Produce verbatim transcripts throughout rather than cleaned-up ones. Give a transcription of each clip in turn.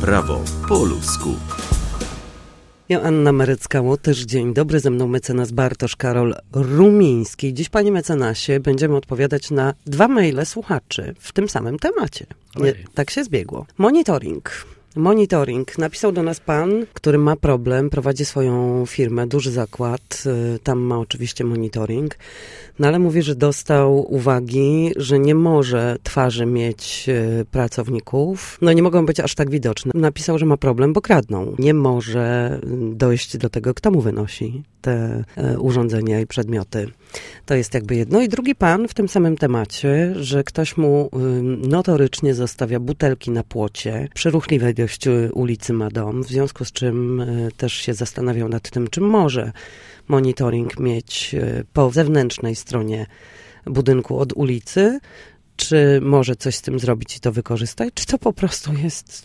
Prawo po ludzku. Joanna Marecka-Łotysz, dzień dobry, ze mną mecenas Bartosz Karol Rumiński. Dziś, panie mecenasie, będziemy odpowiadać na dwa maile słuchaczy w tym samym temacie. Nie, tak się zbiegło. Monitoring. Monitoring. Napisał do nas pan, który ma problem, prowadzi swoją firmę, duży zakład, tam ma oczywiście monitoring, no ale mówi, że dostał uwagi, że nie może twarzy mieć pracowników, no nie mogą być aż tak widoczne. Napisał, że ma problem, bo kradną. Nie może dojść do tego, kto mu wynosi te urządzenia i przedmioty. To jest jakby jedno. I drugi pan w tym samym temacie, że ktoś mu notorycznie zostawia butelki na płocie przy ruchliwej dość ulicy ma dom, w związku z czym też się zastanawiał nad tym, czy może monitoring mieć po zewnętrznej stronie budynku od ulicy, czy może coś z tym zrobić i to wykorzystać, czy to po prostu jest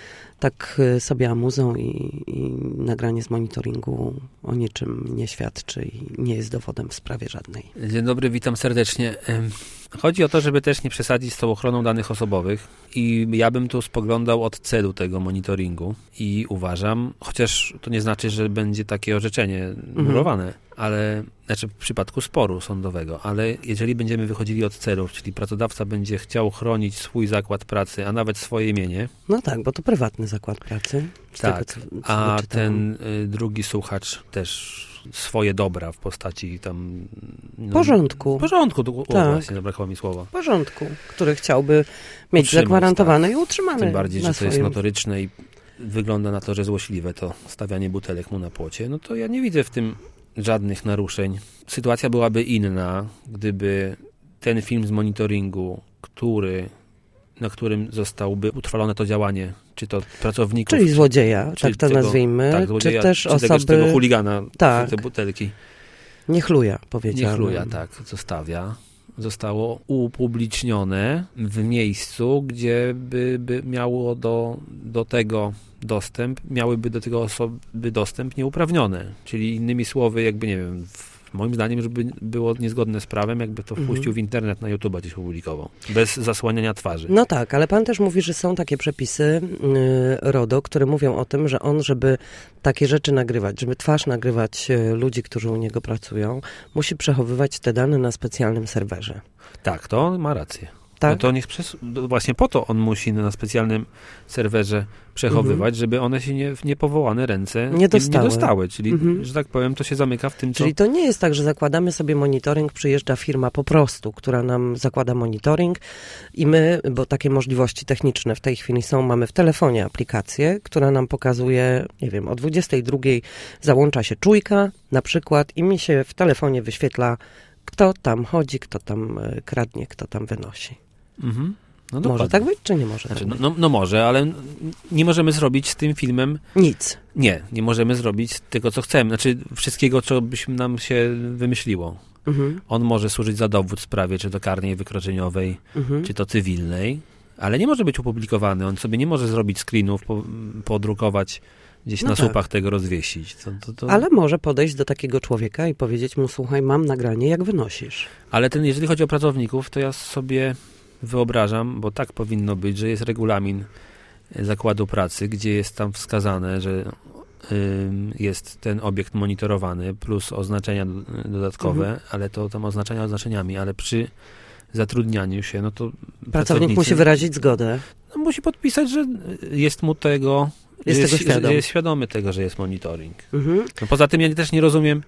tak sobie amuzą i, i nagranie z monitoringu o niczym nie świadczy i nie jest dowodem w sprawie żadnej. Dzień dobry, witam serdecznie. Chodzi o to, żeby też nie przesadzić z tą ochroną danych osobowych i ja bym tu spoglądał od celu tego monitoringu i uważam, chociaż to nie znaczy, że będzie takie orzeczenie murowane, mhm. ale znaczy w przypadku sporu sądowego, ale jeżeli będziemy wychodzili od celów, czyli pracodawca będzie chciał chronić swój zakład pracy, a nawet swoje imienie. No tak, bo to prywatny zakład pracy. Tak, tego, co, co a ten y, drugi słuchacz też swoje dobra w postaci tam... No, porządku. Porządku, to, tak. O, właśnie, zabrakło mi słowa. Porządku, który chciałby mieć utrzymać, zagwarantowane tak. i utrzymane. Tym bardziej, że to swoim... jest notoryczne i wygląda na to, że złośliwe to stawianie butelek mu na płocie, no to ja nie widzę w tym żadnych naruszeń. Sytuacja byłaby inna, gdyby ten film z monitoringu, który, na którym zostałby utrwalone to działanie, czy to pracowników... Czyli złodzieja, czy tak to tego, nazwijmy, tak, złodzieja, czy też czy osoby... Tego, tego chuligana, tak. te butelki. Niechluja, powiedziałem. Niechluja, tak, zostawia. Zostało upublicznione w miejscu, gdzie by, by miało do, do tego dostęp, miałyby do tego osoby dostęp nieuprawnione. Czyli innymi słowy, jakby nie wiem, moim zdaniem, żeby było niezgodne z prawem, jakby to wpuścił mhm. w internet, na YouTube gdzieś opublikował. Bez zasłaniania twarzy. No tak, ale pan też mówi, że są takie przepisy yy, RODO, które mówią o tym, że on, żeby takie rzeczy nagrywać, żeby twarz nagrywać yy, ludzi, którzy u niego pracują, musi przechowywać te dane na specjalnym serwerze. Tak, to ma rację. Tak? No to niech przez... Właśnie po to on musi na specjalnym serwerze przechowywać, mhm. żeby one się nie, w niepowołane ręce nie dostały. Nie dostały. Czyli, mhm. że tak powiem, to się zamyka w tym, co... Czyli to nie jest tak, że zakładamy sobie monitoring, przyjeżdża firma po prostu, która nam zakłada monitoring i my, bo takie możliwości techniczne w tej chwili są, mamy w telefonie aplikację, która nam pokazuje, nie wiem, o dwudziestej drugiej załącza się czujka na przykład i mi się w telefonie wyświetla, kto tam chodzi, kto tam kradnie, kto tam wynosi. Mhm. No może tak być, czy nie może znaczy, tak być? No, no może, ale nie możemy zrobić z tym filmem... Nic. Nie, nie możemy zrobić tego, co chcemy. Znaczy wszystkiego, co byśmy nam się wymyśliło. Mhm. On może służyć za dowód w sprawie, czy to karnej, wykroczeniowej, mhm. czy to cywilnej, ale nie może być opublikowany. On sobie nie może zrobić screenów, po, podrukować, gdzieś no na tak. słupach tego rozwiesić. To, to, to... Ale może podejść do takiego człowieka i powiedzieć mu, słuchaj, mam nagranie, jak wynosisz. Ale ten, jeżeli chodzi o pracowników, to ja sobie... wyobrażam, bo tak powinno być, że jest regulamin zakładu pracy, gdzie jest tam wskazane, że y, jest ten obiekt monitorowany plus oznaczenia dodatkowe, mhm. ale to tam oznaczenia oznaczeniami, ale przy zatrudnianiu się, no to pracownik musi wyrazić zgodę. No, musi podpisać, że jest mu tego, jest, jest, tego świadom. że jest świadomy tego, że jest monitoring. Mhm. No, poza tym ja też nie rozumiem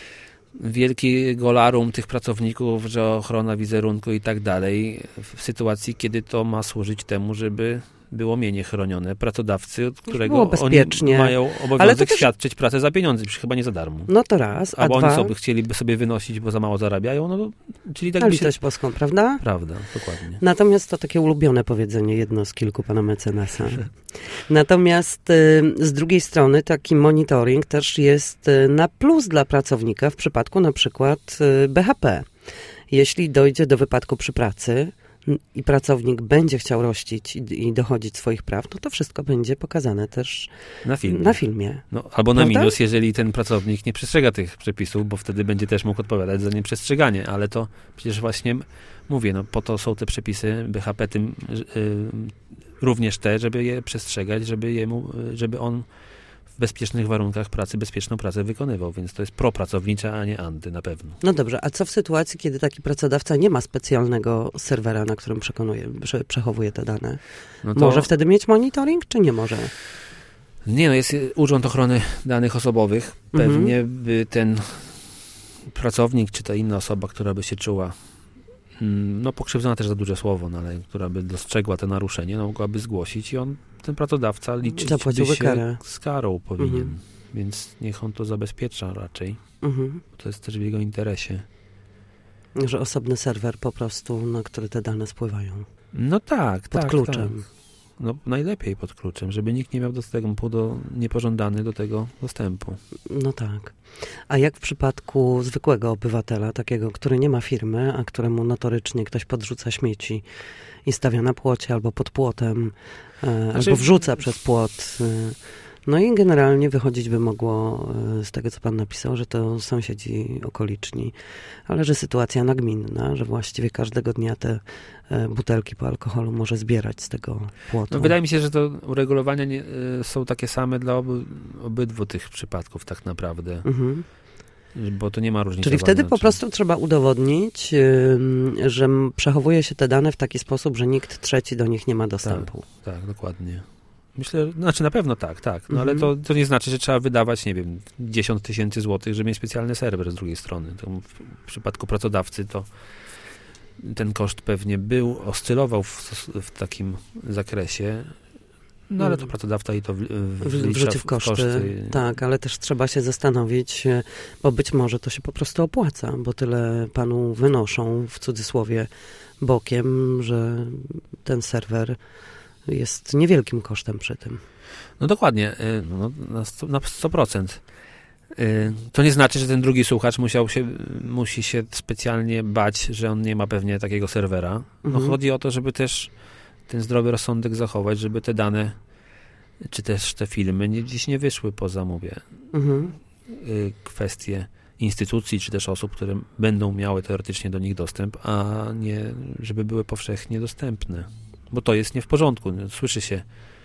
wielkiego larum tych pracowników, że ochrona wizerunku i tak dalej, w sytuacji, kiedy to ma służyć temu, żeby było mienie chronione. Pracodawcy, od którego oni mają obowiązek też... świadczyć pracę za pieniądze, przecież chyba nie za darmo. No to raz, a Albo dwa... oni sobie chcieliby sobie wynosić, bo za mało zarabiają, no to, czyli tak na by się... litość boską, prawda? Prawda, dokładnie. Natomiast to takie ulubione powiedzenie, jedno z kilku pana mecenasa. Natomiast y, z drugiej strony taki monitoring też jest y, na plus dla pracownika w przypadku na przykład y, B H P. Jeśli dojdzie do wypadku przy pracy i pracownik będzie chciał rościć i, i dochodzić swoich praw, no to wszystko będzie pokazane też na filmie. Na filmie. No, albo na Prawda? minus, jeżeli ten pracownik nie przestrzega tych przepisów, bo wtedy będzie też mógł odpowiadać za nieprzestrzeganie, ale to przecież właśnie mówię, no po to są te przepisy, B H P tym yy, również te, żeby je przestrzegać, żeby jemu, żeby on w bezpiecznych warunkach pracy, bezpieczną pracę wykonywał, więc to jest propracownicza, a nie anty na pewno. No dobrze, a co w sytuacji, kiedy taki pracodawca nie ma specjalnego serwera, na którym przekonuje, prze, przechowuje te dane? No to... Może wtedy mieć monitoring, czy nie może? Nie, no jest Urząd Ochrony Danych Osobowych. Pewnie mhm. by ten pracownik, czy ta inna osoba, która by się czuła no pokrzywdzona też za duże słowo, no, ale która by dostrzegła to naruszenie, no, mogłaby zgłosić i on, ten pracodawca liczyć by się karę. z karą powinien. Mhm. Więc niech on to zabezpiecza raczej. Mhm. To jest też w jego interesie. Że osobny serwer po prostu, na który te dane spływają. No tak, pod tak. kluczem. Tak. No najlepiej pod kluczem, żeby nikt nie miał dostępu do, niepożądany do tego dostępu. No tak. A jak w przypadku zwykłego obywatela, takiego, który nie ma firmy, a któremu notorycznie ktoś podrzuca śmieci i stawia na płocie albo pod płotem, e, znaczy... albo wrzuca przez płot. E, no i generalnie wychodzić by mogło e, z tego, co pan napisał, że to sąsiedzi okoliczni, ale że sytuacja nagminna, że właściwie każdego dnia te e, butelki po alkoholu może zbierać z tego płotu. No, wydaje mi się, że to uregulowania nie, e, są takie same dla oby, obydwu tych przypadków tak naprawdę. Mhm. Bo to nie ma różnicy. Czyli wtedy po prostu trzeba udowodnić, yy, że przechowuje się te dane w taki sposób, że nikt trzeci do nich nie ma dostępu. Tak, tak, dokładnie. Myślę, znaczy na pewno tak, tak. No mhm. ale to, to nie znaczy, że trzeba wydawać, nie wiem, dziesiąt tysięcy złotych, żeby mieć specjalny serwer z drugiej strony. To w przypadku pracodawcy to ten koszt pewnie był, oscylował w, w takim zakresie. No ale to pracodawca i to wrzuci w koszty. koszty. Tak, ale też trzeba się zastanowić, bo być może to się po prostu opłaca, bo tyle panu wynoszą, w cudzysłowie, bokiem, że ten serwer jest niewielkim kosztem przy tym. No dokładnie, no, na sto procent. To nie znaczy, że ten drugi słuchacz musiał się, musi się specjalnie bać, że on nie ma pewnie takiego serwera. No mhm. chodzi o to, żeby też ten zdrowy rozsądek zachować, żeby te dane, czy też te filmy nie, gdzieś nie wyszły poza, mówię, mhm. kwestie instytucji, czy też osób, które będą miały teoretycznie do nich dostęp, a nie, żeby były powszechnie dostępne. Bo to jest nie w porządku. Słyszy się,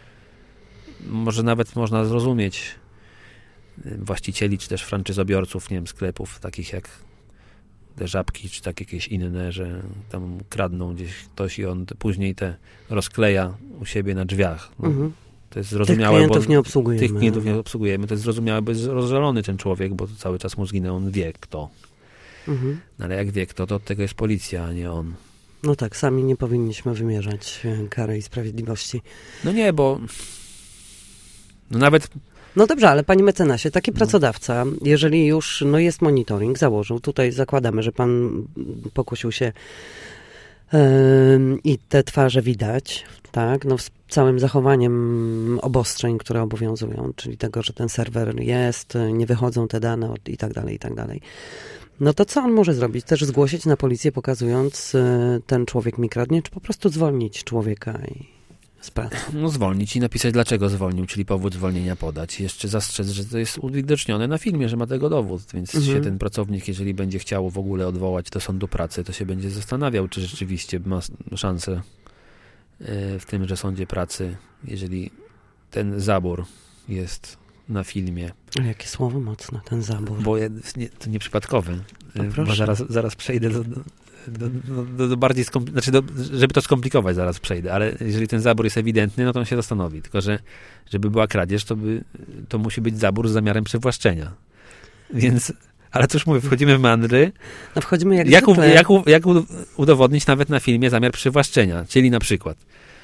może nawet można zrozumieć właścicieli, czy też franczyzobiorców, nie wiem, sklepów, takich jak te Żabki, czy tak jakieś inne, że tam kradną gdzieś ktoś i on później te rozkleja u siebie na drzwiach. No, mhm. To jest zrozumiałe, tych klientów bo nie obsługujemy. Tych klientów nie obsługujemy. To jest zrozumiałe, bo jest rozżalony ten człowiek, bo cały czas mu zginął, on wie kto. Mhm. No, ale jak wie kto, to od tego jest policja, a nie on. No tak, sami nie powinniśmy wymierzać kary i sprawiedliwości. No nie, bo no nawet... No dobrze, ale panie mecenasie, taki no. pracodawca, jeżeli już no jest monitoring, założył, tutaj zakładamy, że pan pokusił się yy, i te twarze widać, tak, no z całym zachowaniem obostrzeń, które obowiązują, czyli tego, że ten serwer jest, nie wychodzą te dane i tak dalej, i tak dalej. No to co on może zrobić? Też zgłosić na policję, pokazując yy, ten człowiek mi kradnie, czy po prostu zwolnić człowieka i z pracy? No zwolnić i napisać, dlaczego zwolnił, czyli powód zwolnienia podać. Jeszcze zastrzec, że to jest uwidocznione na filmie, że ma tego dowód, więc mhm. się ten pracownik, jeżeli będzie chciał w ogóle odwołać do sądu pracy, to się będzie zastanawiał, czy rzeczywiście ma szansę w tymże sądzie pracy, jeżeli ten zabór jest na filmie. A jakie słowo mocne, ten zabór. Bo ja, nie, to nieprzypadkowy. Bo zaraz, zaraz przejdę do, do, do, do, do bardziej skom... znaczy do, żeby to skomplikować, zaraz przejdę, ale jeżeli ten zabór jest ewidentny, no to on się zastanowi. Tylko, że żeby była kradzież, to, by, to musi być zabór z zamiarem przywłaszczenia. Więc, ale cóż mówię, wchodzimy w mandry. No wchodzimy jak jak, u, jak, u, jak udowodnić nawet na filmie zamiar przywłaszczenia? Czyli na przykład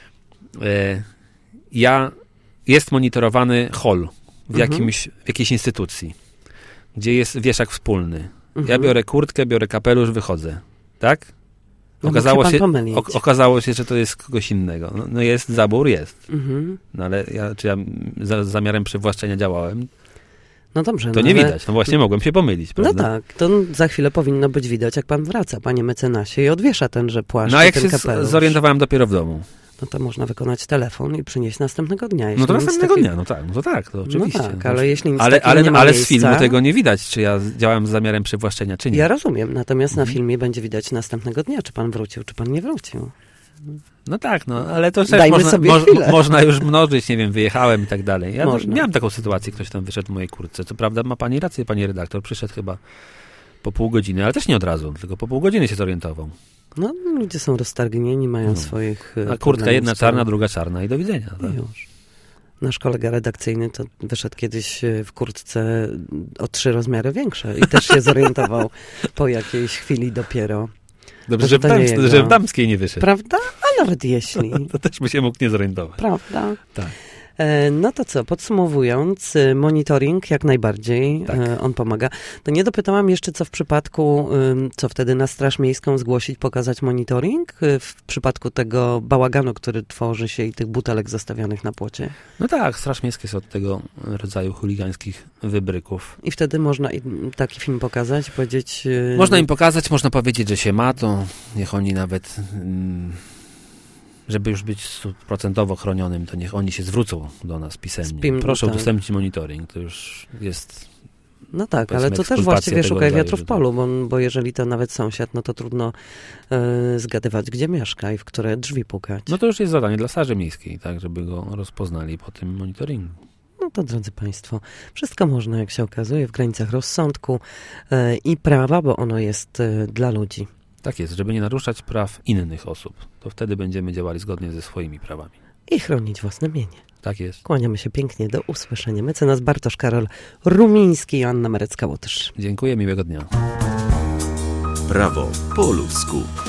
e, ja jest monitorowany hall w, mhm. jakimś, w jakiejś instytucji, gdzie jest wieszak wspólny. Mhm. Ja biorę kurtkę, biorę kapelusz, wychodzę. Tak? Okazało, no się, o, okazało się, że to jest kogoś innego. No, no jest zabór, jest. Mhm. No ale ja, czy ja za zamiarem przywłaszczenia działałem? No dobrze. To no nie ale... widać. No właśnie mogłem się pomylić, prawda? No tak. To za chwilę powinno być widać, jak pan wraca, panie mecenasie, i odwiesza tenże płaszcz. No a jak ten się kapelusz. zorientowałem dopiero w domu. No to można wykonać telefon i przynieść następnego dnia. No to następnego taki... dnia, no tak, no to tak, to oczywiście. No tak, ale jeśli nic ale, ale, nie ma ale miejsca... z filmu tego nie widać, czy ja działałem z zamiarem przywłaszczenia, czy nie. Ja rozumiem, natomiast mhm. na filmie będzie widać następnego dnia, czy pan wrócił, czy pan nie wrócił. No tak, no, ale to też Dajmy można, sobie moż, chwilę. można już mnożyć, nie wiem, wyjechałem i tak dalej. Ja Można. miałem taką sytuację, ktoś tam wyszedł w mojej kurtce. Co prawda ma pani rację, pani redaktor, przyszedł chyba po pół godziny, ale też nie od razu, tylko po pół godziny się zorientował. No, ludzie są roztargnieni, mają No. swoich... A kurtka jedna czarna, druga czarna i do widzenia. Tak? I już. Nasz kolega redakcyjny to wyszedł kiedyś w kurtce o trzy rozmiary większe i też się zorientował po jakiejś chwili dopiero. Dobrze, Może że w, to nie dams, jego. że w damskiej nie wyszedł. Prawda? A nawet jeśli. To też by się mógł nie zorientować. Prawda? Tak. E, No to co, podsumowując, y, monitoring jak najbardziej, Tak. e, on pomaga. To nie dopytałam jeszcze, co w przypadku, ym, co wtedy na Straż Miejską zgłosić, pokazać monitoring, y, w przypadku tego bałaganu, który tworzy się i tych butelek zostawionych na płocie. No tak, Straż Miejska jest od tego rodzaju chuligańskich wybryków. I wtedy można i taki film pokazać, powiedzieć... y, Można im pokazać, można powiedzieć, że się ma, to niech oni nawet, mm, żeby już być stuprocentowo chronionym, to niech oni się zwrócą do nas pisemnie. Spim- Proszę tak. udostępnić monitoring, to już jest... No tak, powiedzmy, ale to też ekskulpacja właściwie tego szukaj rodzaju, wiatru w że polu, bo, bo jeżeli to nawet sąsiad, no to trudno y, zgadywać, gdzie mieszka i w które drzwi pukać. No to już jest zadanie dla Straży Miejskiej, tak, żeby go rozpoznali po tym monitoringu. No to, drodzy Państwo, wszystko można, jak się okazuje, w granicach rozsądku e, i prawa, bo ono jest e, dla ludzi. Tak jest, żeby nie naruszać praw innych osób. To wtedy będziemy działali zgodnie ze swoimi prawami. I chronić własne mienie. Tak jest. Kłaniamy się pięknie, do usłyszenia. Mecenas Bartosz Karol Rumiński i Anna Merecka-Łotysz. Dziękuję, miłego dnia. Prawo po ludzku.